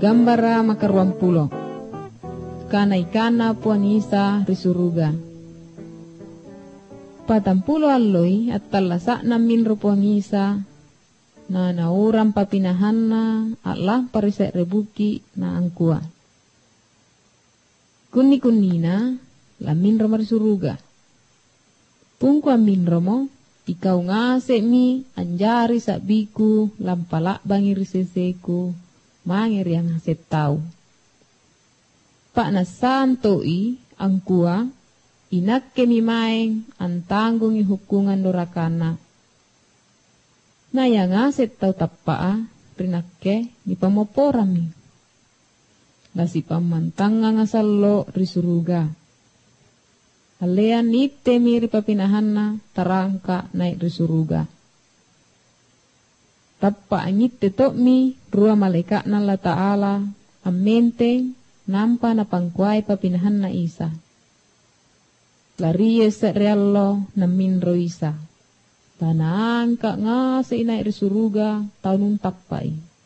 Gambara makaruampulo. Kana ikana puangisa risuruga. Patampulo alloy at talasa namin rupuangisa na nauram papinahanna at lang parisek rebuki na angkua. Kuni-kunina lamin romar suruga. Pungku amin romo, ikaw nga mi anjari sa biku lampala bangir seseku mangir yang haset tau. Pak na santoi angkua inak kemi maeng antanggung hukungan dorakana. Na yang haset tau tapaa rinakke ni pamoporami. Lasi pamantang nga salo risuruga. Alean nite miri papinahanna tarangka naik risuruga. Tappa angite mi rua malaikat na la ta'ala amente nampa na pangkuay papinahanna isa. Larie sa reallo na minro isa. Tanangka nga sa inay risuruga taunong tappay.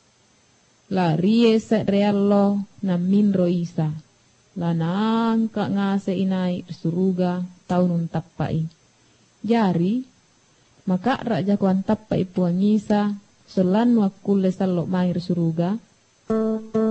Larie sa reallo na minro isa. Lanang ka nga sa inay suruga taunong tapai. Jari, maka raja kuan tapai puangisa solan wakule salo mair suruga.